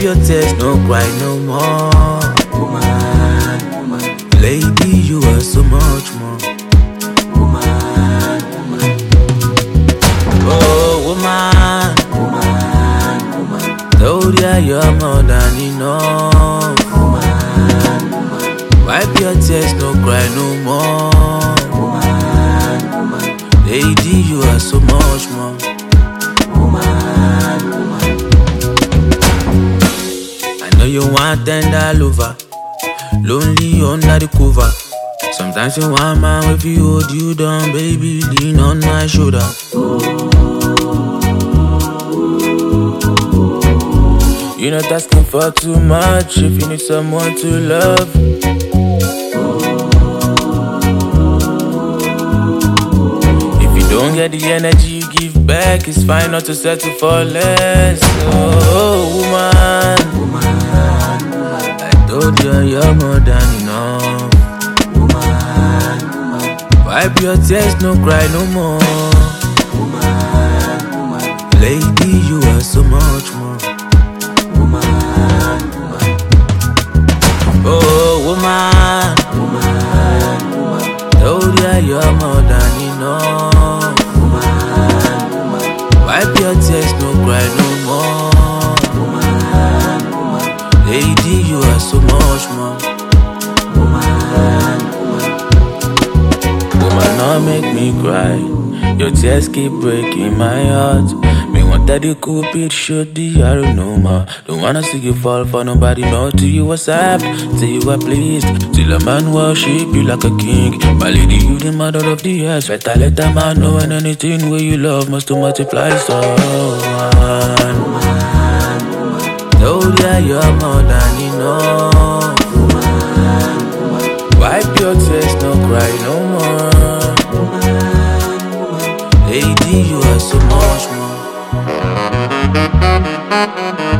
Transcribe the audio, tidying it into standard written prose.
your tears, no cry no more. Woman, woman, Lady, you are so much more. woman, woman, Oh, woman, woman, woman, told ya you're more than enough. woman, woman, Wipe your tears, no cry no more. woman, woman, Lady, you are so much more. woman, woman. I know you want tender lover, lonely under the cover. Sometimes you want man if you hold you down, baby, lean on my shoulder. You're not asking for too much if you need someone to love. If you don't get the energy you give back, it's fine not to settle for less. Oh, woman, I told you you're more than enough. Wipe your tears, no cry no more. Lady, you are so much more. Oh, woman, told ya you're more than enough. Wipe your tears, no cry no more. Lady, you are so much more. Woman, don't make me cry. Your tears keep breaking my heart. Me want that you could it should the arrow no more. Don't wanna see you fall for nobody, no. To you what's up, till you are pleased. Till a man worship you like a king. My lady, you the mother of the earth. Better let a man know, and anything where you love must to multiply. So told ya you're more than enough. Wipe your tears, no cry no more. Lady, you are so much more.